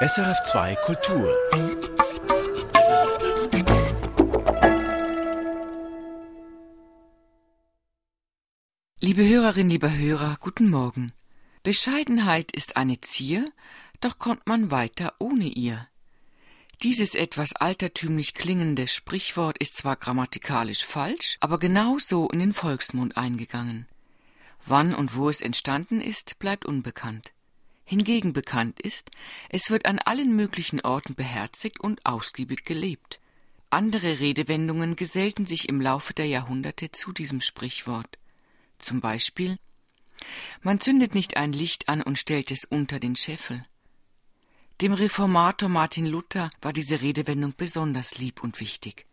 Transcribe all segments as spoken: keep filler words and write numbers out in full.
S R F zwei Kultur. Liebe Hörerin, lieber Hörer, guten Morgen. Bescheidenheit ist eine Zier, doch kommt man weiter ohne ihr. Dieses etwas altertümlich klingende Sprichwort ist zwar grammatikalisch falsch, aber genauso in den Volksmund eingegangen. Wann und wo es entstanden ist, bleibt unbekannt. Hingegen bekannt ist, es wird an allen möglichen Orten beherzigt und ausgiebig gelebt. Andere Redewendungen gesellten sich im Laufe der Jahrhunderte zu diesem Sprichwort. Zum Beispiel: Man zündet nicht ein Licht an und stellt es unter den Scheffel. Dem Reformator Martin Luther war diese Redewendung besonders lieb und wichtig.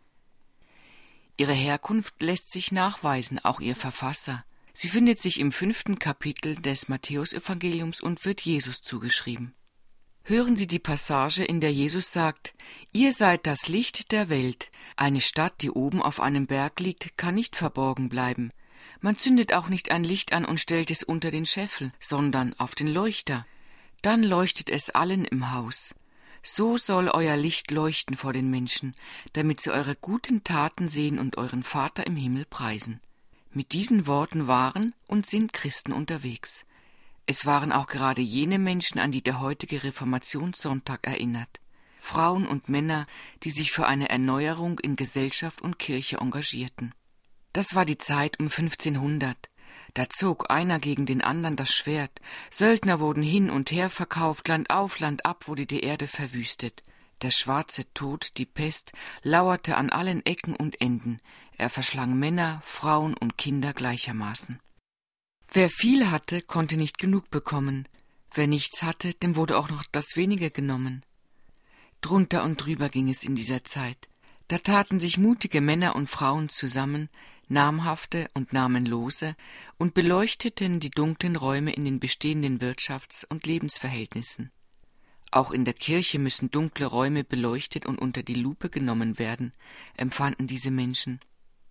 Ihre Herkunft lässt sich nachweisen, auch ihr Verfasser. Sie findet sich im fünften Kapitel des Matthäusevangeliums und wird Jesus zugeschrieben. Hören Sie die Passage, in der Jesus sagt: Ihr seid das Licht der Welt. Eine Stadt, die oben auf einem Berg liegt, kann nicht verborgen bleiben. Man zündet auch nicht ein Licht an und stellt es unter den Scheffel, sondern auf den Leuchter. Dann leuchtet es allen im Haus. So soll euer Licht leuchten vor den Menschen, damit sie eure guten Taten sehen und euren Vater im Himmel preisen. Mit diesen Worten waren und sind Christen unterwegs. Es waren auch gerade jene Menschen, an die der heutige Reformationssonntag erinnert. Frauen und Männer, die sich für eine Erneuerung in Gesellschaft und Kirche engagierten. Das war die Zeit um fünfzehnhundert. Da zog einer gegen den anderen das Schwert. Söldner wurden hin und her verkauft, Land auf, Land ab wurde die Erde verwüstet. Der schwarze Tod, die Pest, lauerte an allen Ecken und Enden. Er verschlang Männer, Frauen und Kinder gleichermaßen. Wer viel hatte, konnte nicht genug bekommen. Wer nichts hatte, dem wurde auch noch das Wenige genommen. Drunter und drüber ging es in dieser Zeit. Da taten sich mutige Männer und Frauen zusammen, namhafte und namenlose, und beleuchteten die dunklen Räume in den bestehenden Wirtschafts- und Lebensverhältnissen. Auch in der Kirche müssen dunkle Räume beleuchtet und unter die Lupe genommen werden, empfanden diese Menschen.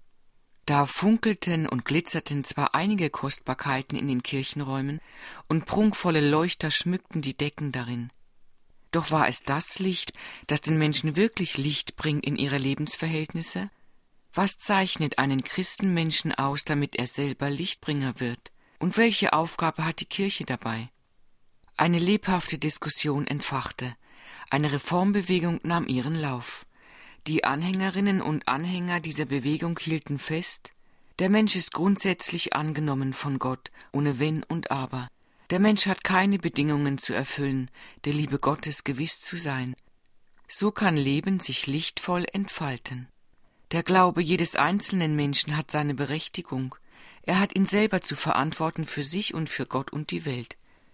Da funkelten und glitzerten zwar einige Kostbarkeiten in den Kirchenräumen, und prunkvolle Leuchter schmückten die Decken darin. Doch war es das Licht, das den Menschen wirklich Licht bringt in ihre Lebensverhältnisse? Was zeichnet einen Christenmenschen aus, damit er selber Lichtbringer wird? Und welche Aufgabe hat die Kirche dabei? Eine lebhafte Diskussion entfachte. Eine Reformbewegung nahm ihren Lauf. Die Anhängerinnen und Anhänger dieser Bewegung hielten fest: Der Mensch ist grundsätzlich angenommen von Gott, ohne Wenn und Aber. Der Mensch hat keine Bedingungen zu erfüllen, der Liebe Gottes gewiss zu sein. So kann Leben sich lichtvoll entfalten. Der Glaube jedes einzelnen Menschen hat seine Berechtigung. Er hat ihn selber zu verantworten für sich und für Gott und die Welt.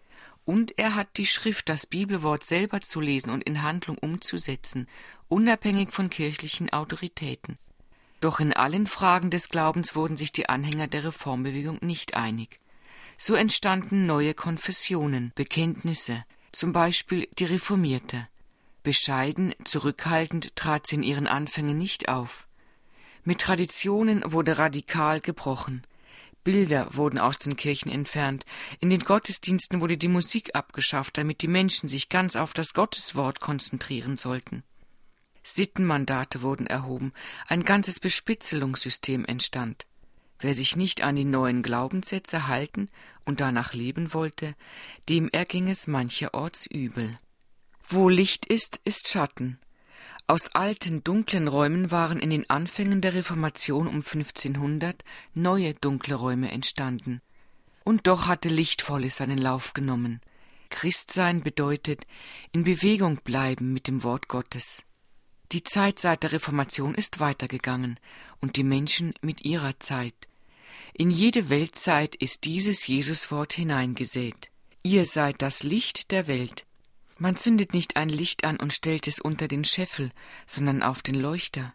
Und er hat die Schrift, das Bibelwort, selber zu lesen und in Handlung umzusetzen, unabhängig von kirchlichen Autoritäten. Doch in allen Fragen des Glaubens wurden sich die Anhänger der Reformbewegung nicht einig. So entstanden neue Konfessionen, Bekenntnisse, zum Beispiel die Reformierte. Bescheiden, zurückhaltend trat sie in ihren Anfängen nicht auf. Mit Traditionen wurde radikal gebrochen. Bilder wurden aus den Kirchen entfernt. In den Gottesdiensten wurde die Musik abgeschafft, damit die Menschen sich ganz auf das Gotteswort konzentrieren sollten. Sittenmandate wurden erhoben, ein ganzes Bespitzelungssystem entstand. Wer sich nicht an die neuen Glaubenssätze halten und danach leben wollte, dem erging es mancherorts übel. Wo Licht ist, ist Schatten. Aus alten, dunklen Räumen waren in den Anfängen der Reformation um fünfzehnhundert neue dunkle Räume entstanden. Und doch hatte Lichtvolles seinen Lauf genommen. Christsein bedeutet in Bewegung bleiben mit dem Wort Gottes. Die Zeit seit der Reformation ist weitergegangen und die Menschen mit ihrer Zeit. In jede Weltzeit ist dieses Jesuswort hineingesät. Ihr seid das Licht der Welt. Man zündet nicht ein Licht an und stellt es unter den Scheffel, sondern auf den Leuchter.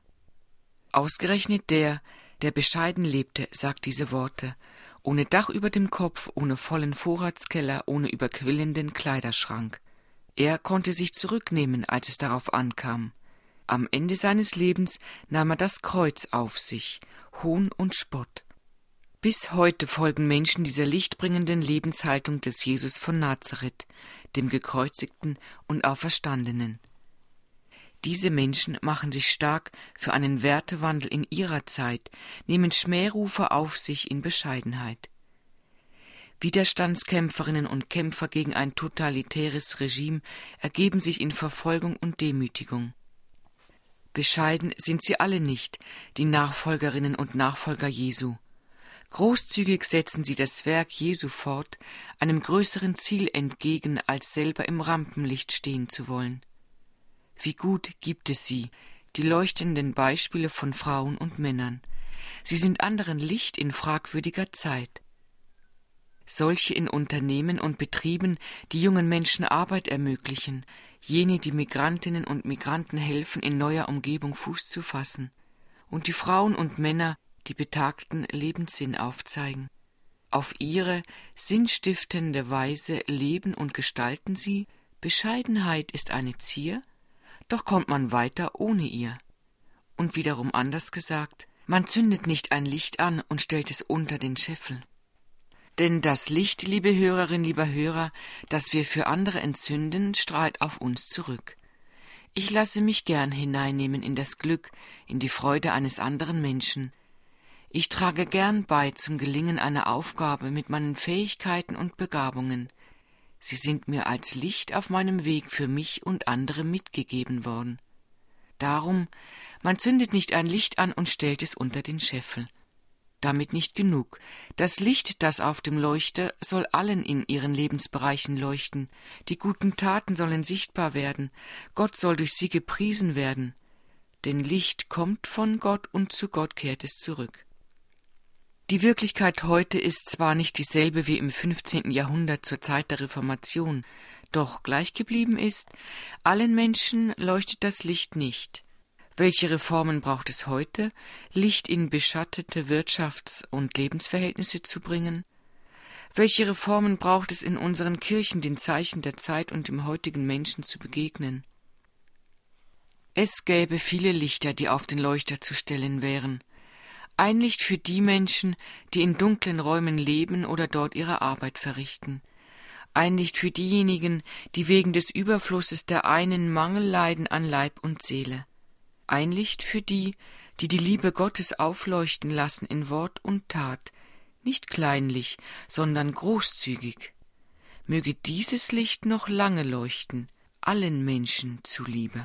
Ausgerechnet der, der bescheiden lebte, sagt diese Worte, ohne Dach über dem Kopf, ohne vollen Vorratskeller, ohne überquillenden Kleiderschrank. Er konnte sich zurücknehmen, als es darauf ankam. Am Ende seines Lebens nahm er das Kreuz auf sich, Hohn und Spott. Bis heute folgen Menschen dieser lichtbringenden Lebenshaltung des Jesus von Nazareth, dem Gekreuzigten und Auferstandenen. Diese Menschen machen sich stark für einen Wertewandel in ihrer Zeit, nehmen Schmährufe auf sich in Bescheidenheit. Widerstandskämpferinnen und Kämpfer gegen ein totalitäres Regime ergeben sich in Verfolgung und Demütigung. Bescheiden sind sie alle nicht, die Nachfolgerinnen und Nachfolger Jesu. Großzügig setzen sie das Werk Jesu fort, einem größeren Ziel entgegen, als selber im Rampenlicht stehen zu wollen. Wie gut gibt es sie, die leuchtenden Beispiele von Frauen und Männern. Sie sind anderen Licht in fragwürdiger Zeit. Solche in Unternehmen und Betrieben, die jungen Menschen Arbeit ermöglichen, jene, die Migrantinnen und Migranten helfen, in neuer Umgebung Fuß zu fassen, und die Frauen und Männer, die betagten Lebenssinn aufzeigen. Auf ihre sinnstiftende Weise leben und gestalten sie. Bescheidenheit ist eine Zier, doch kommt man weiter ohne ihr. Und wiederum anders gesagt, man zündet nicht ein Licht an und stellt es unter den Scheffel. Denn das Licht, liebe Hörerin, lieber Hörer, das wir für andere entzünden, strahlt auf uns zurück. Ich lasse mich gern hineinnehmen in das Glück, in die Freude eines anderen Menschen. Ich trage gern bei zum Gelingen einer Aufgabe mit meinen Fähigkeiten und Begabungen. Sie sind mir als Licht auf meinem Weg für mich und andere mitgegeben worden. Darum, man zündet nicht ein Licht an und stellt es unter den Scheffel. Damit nicht genug. Das Licht, das auf dem Leuchter, soll allen in ihren Lebensbereichen leuchten. Die guten Taten sollen sichtbar werden. Gott soll durch sie gepriesen werden. Denn Licht kommt von Gott und zu Gott kehrt es zurück. Die Wirklichkeit heute ist zwar nicht dieselbe wie im fünfzehnten Jahrhundert zur Zeit der Reformation, doch gleich geblieben ist, allen Menschen leuchtet das Licht nicht. Welche Reformen braucht es heute, Licht in beschattete Wirtschafts- und Lebensverhältnisse zu bringen? Welche Reformen braucht es in unseren Kirchen, den Zeichen der Zeit und dem heutigen Menschen zu begegnen? Es gäbe viele Lichter, die auf den Leuchter zu stellen wären. Ein Licht für die Menschen, die in dunklen Räumen leben oder dort ihre Arbeit verrichten. Ein Licht für diejenigen, die wegen des Überflusses der einen Mangel leiden an Leib und Seele. Ein Licht für die, die die Liebe Gottes aufleuchten lassen in Wort und Tat, nicht kleinlich, sondern großzügig. Möge dieses Licht noch lange leuchten, allen Menschen zuliebe.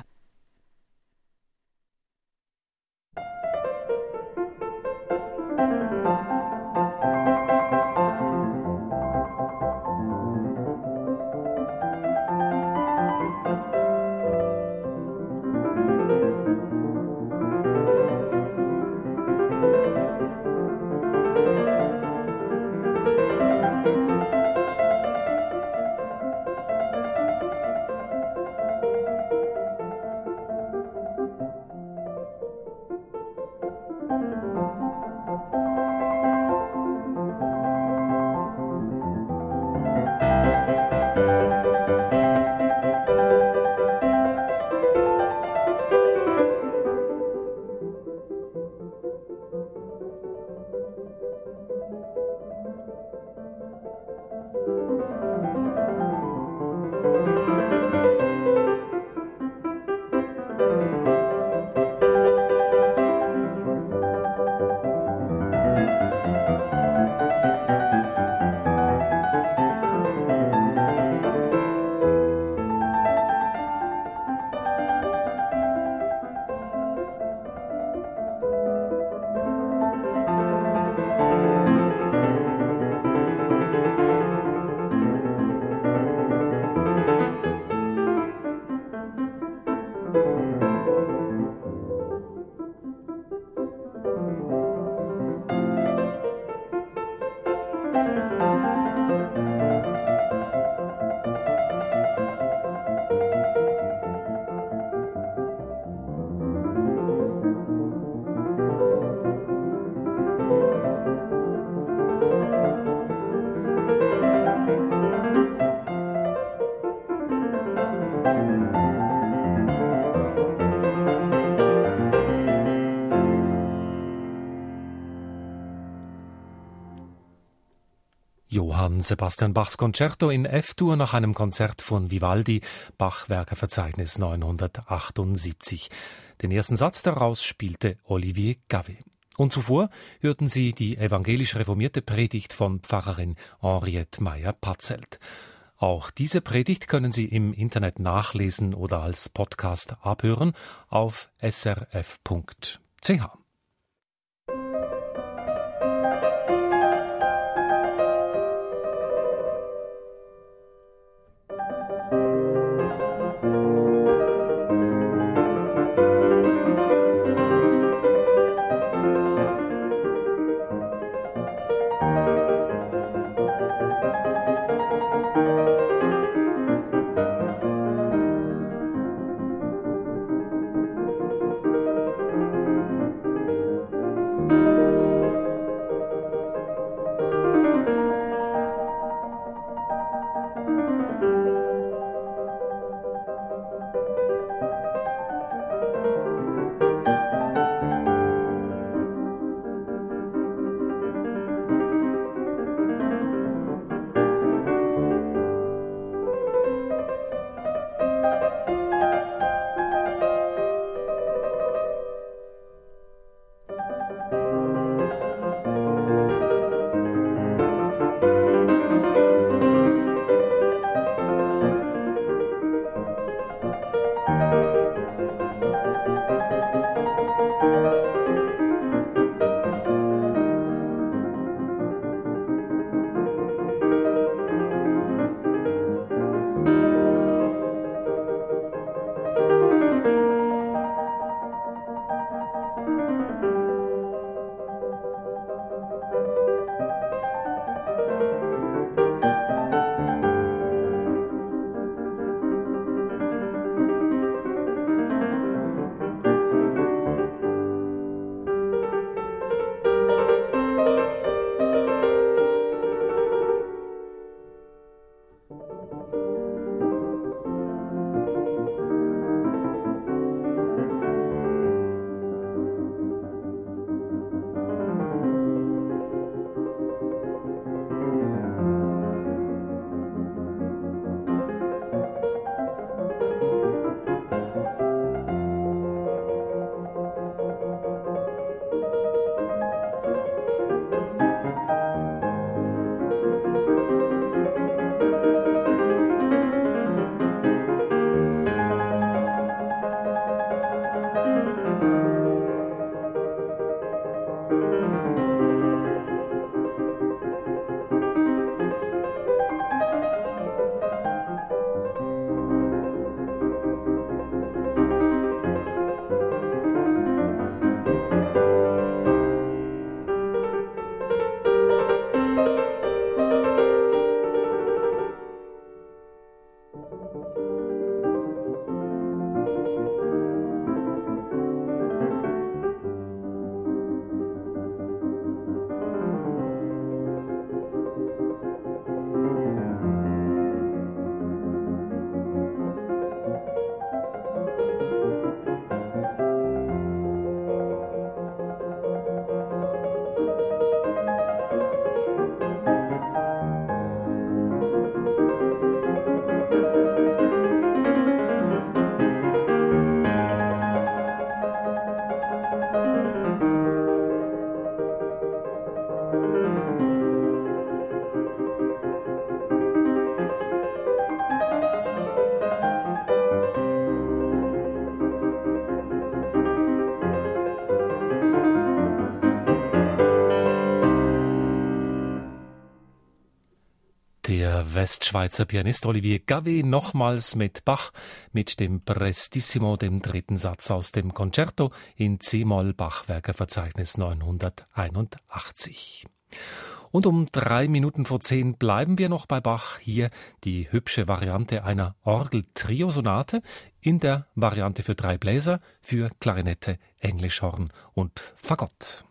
Johann Sebastian Bachs Concerto in F-Dur nach einem Konzert von Vivaldi, Bach-Werkeverzeichnis neunhundertachtundsiebzig. Den ersten Satz daraus spielte Olivier Gavé. Und zuvor hörten Sie die evangelisch-reformierte Predigt von Pfarrerin Henriette Meyer-Patzelt. Auch diese Predigt können Sie im Internet nachlesen oder als Podcast abhören auf s r f punkt c h. Der Westschweizer Pianist Olivier Gavé nochmals mit Bach, mit dem Prestissimo, dem dritten Satz aus dem Concerto in C-Moll, Bach-Werkeverzeichnis neunhunderteinundachtzig. Und um drei Minuten vor zehn bleiben wir noch bei Bach. Hier die hübsche Variante einer Orgel-Trio-Sonate in der Variante für drei Bläser, für Klarinette, Englischhorn und Fagott.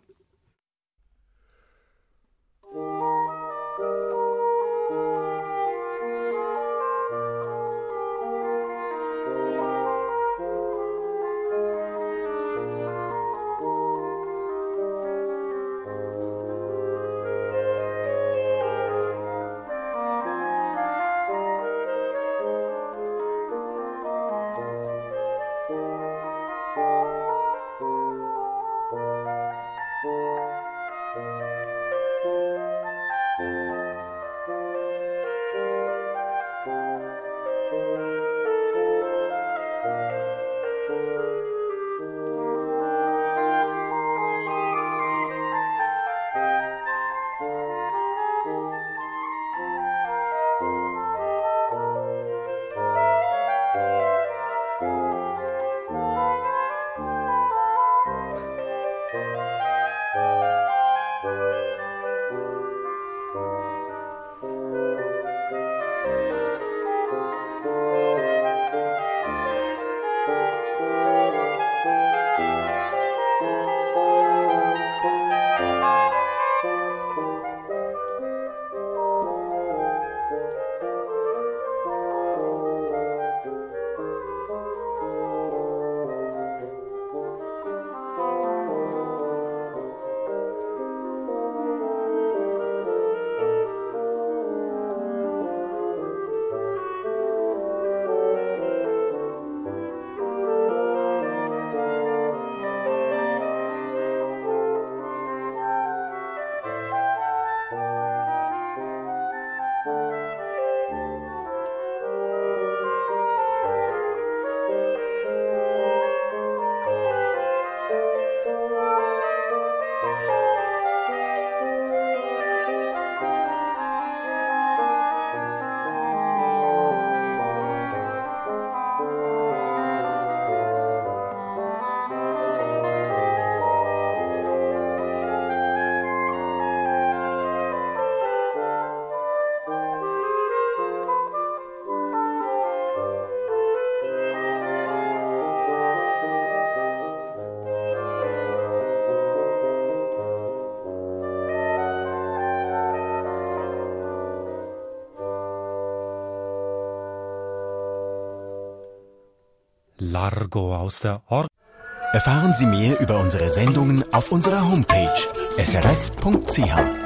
Largo aus der Orgel. Erfahren Sie mehr über unsere Sendungen auf unserer Homepage s r f punkt c h.